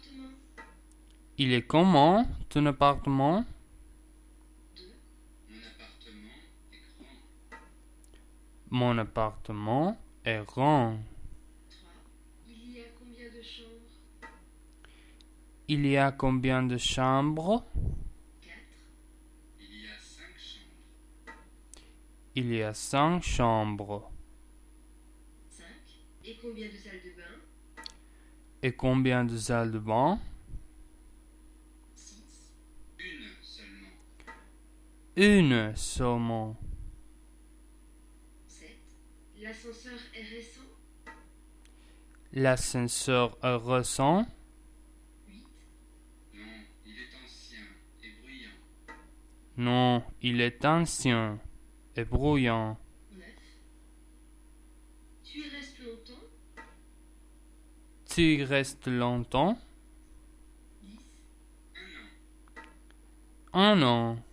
appartement? Il est comment, ton appartement? 2. Mon appartement est grand. Mon appartement est grand. 3. Il y a combien de chambres? Il y a combien de chambres? 4. Il y a 5 chambres. Il y a 5 chambres. 5. Et combien de salles de bain? Et combien de salles de bain? 6. Une seulement. Une seulement. 7. L'ascenseur est récent? L'ascenseur est récent? 8. Non, il est ancien et bruyant. Non, il est ancien et bruyant. 9. Tu y restes longtemps? Tu y restes longtemps? 10. 1 an. Un an.